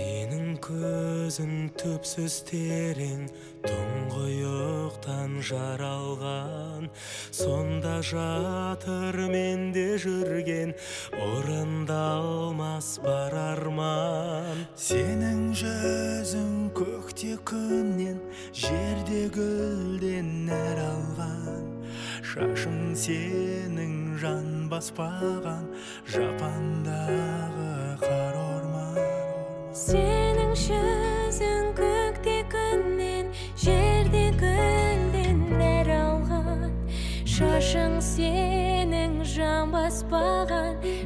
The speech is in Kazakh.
Сенің көзің түпсіз терең, тұңғиықтан жаралған. Сонда жатыр менде жүрген, орындалмас бар арман. Сенің жүзің көкте күннен, жерде гүлден нәр алған. Шашың сенің жан баспаған, жапандағы қар орман. Сенің жүзің көкте күннен, жерде гүлден нәр алған. Шашың сенің жан баспаған,